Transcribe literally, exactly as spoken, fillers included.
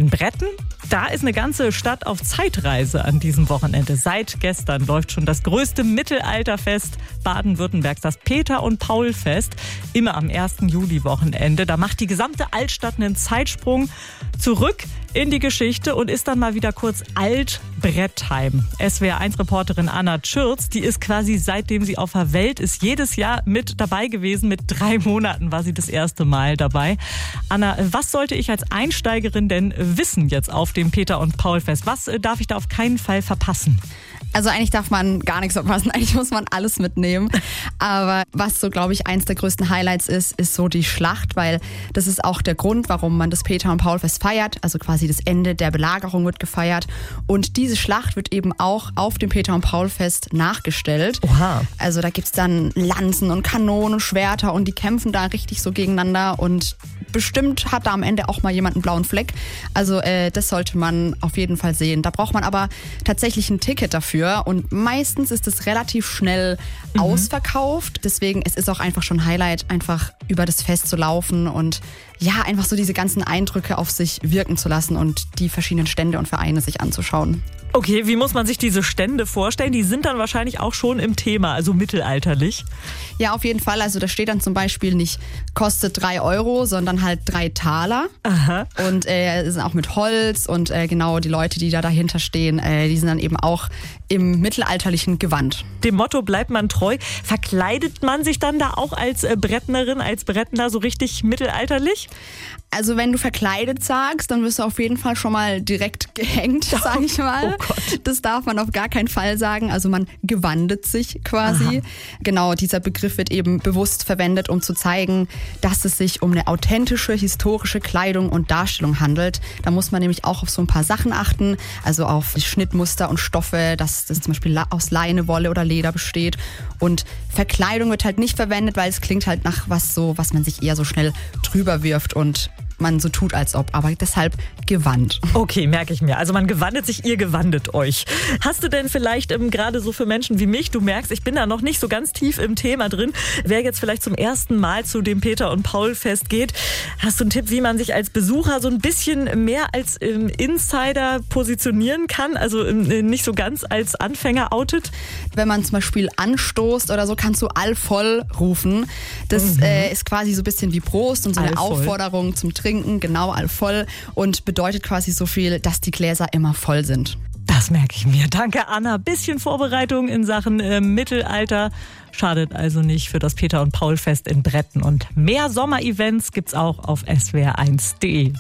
in Bretten, da ist eine ganze Stadt auf Zeitreise an diesem Wochenende. Seit gestern läuft schon das größte Mittelalterfest Baden-Württembergs, das Peter- und Paul-Fest, immer am ersten Juli-Wochenende. Da macht die gesamte Altstadt einen Zeitsprung zurück in die Geschichte und ist dann mal wieder kurz Alt-Brettheim. S W R eins Reporterin Anna Tschürz, die ist quasi seitdem sie auf der Welt ist, jedes Jahr mit dabei gewesen. Mit drei Monaten war sie das erste Mal dabei. Anna, was sollte ich als Einsteigerin denn wissen jetzt auf dem Peter- und Paul-Fest? Was darf ich da auf keinen Fall verpassen? Also eigentlich darf man gar nichts verpassen, eigentlich muss man alles mitnehmen. Aber was so, glaube ich, eins der größten Highlights ist, ist so die Schlacht, weil das ist auch der Grund, warum man das Peter- und Paul-Fest feiert. Also quasi das Ende der Belagerung wird gefeiert. Und diese Schlacht wird eben auch auf dem Peter- und Paul-Fest nachgestellt. Oha. Also da gibt's dann Lanzen und Kanonen und Schwerter und die kämpfen da richtig so gegeneinander und bestimmt hat da am Ende auch mal jemand einen blauen Fleck. Also äh, das sollte man auf jeden Fall sehen. Da braucht man aber tatsächlich ein Ticket dafür. Und meistens ist es relativ schnell mhm. ausverkauft. Deswegen es ist auch einfach schon ein Highlight, einfach über das Fest zu laufen und ja, einfach so diese ganzen Eindrücke auf sich wirken zu lassen und die verschiedenen Stände und Vereine sich anzuschauen. Okay, wie muss man sich diese Stände vorstellen? Die sind dann wahrscheinlich auch schon im Thema, also mittelalterlich. Ja, auf jeden Fall. Also da steht dann zum Beispiel nicht kostet drei Euro, sondern halt drei Taler. Aha. Und äh, sind auch mit Holz und äh, genau die Leute, die da dahinter stehen, äh, die sind dann eben auch im mittelalterlichen Gewand. Dem Motto bleibt man treu. Verkleidet man sich dann da auch als äh, Brettnerin, als Brettner so richtig mittelalterlich? Also wenn du verkleidet sagst, dann wirst du auf jeden Fall schon mal direkt gehängt, sage ich mal. Oh Gott. Das darf man auf gar keinen Fall sagen. Also man gewandet sich quasi. Aha. Genau, dieser Begriff wird eben bewusst verwendet, um zu zeigen, dass es sich um eine authentische, historische Kleidung und Darstellung handelt. Da muss man nämlich auch auf so ein paar Sachen achten, also auf Schnittmuster und Stoffe, dass das zum Beispiel aus Leine, Wolle oder Leder besteht. Und Verkleidung wird halt nicht verwendet, weil es klingt halt nach was so, was man sich eher so schnell drüber wirft und man so tut, als ob, aber deshalb Gewand. Okay, merke ich mir. Also man gewandet sich, ihr gewandet euch. Hast du denn vielleicht ähm, gerade so für Menschen wie mich, du merkst, ich bin da noch nicht so ganz tief im Thema drin, wer jetzt vielleicht zum ersten Mal zu dem Peter- und Paul-Fest geht, hast du einen Tipp, wie man sich als Besucher so ein bisschen mehr als ähm, Insider positionieren kann, also ähm, nicht so ganz als Anfänger outet? Wenn man zum Beispiel anstoßt oder so, kannst du allvoll rufen. Das mhm. äh, ist quasi so ein bisschen wie Prost und so eine Allvoll. Aufforderung zum Trinken. Genau, allvoll und bedeutet quasi so viel, dass die Gläser immer voll sind. Das merke ich mir. Danke, Anna. Bisschen Vorbereitung in Sachen äh, Mittelalter. Schadet also nicht für das Peter- und Paul-Fest in Bretten. Und mehr Sommerevents gibt's auch auf S W R eins punkt de.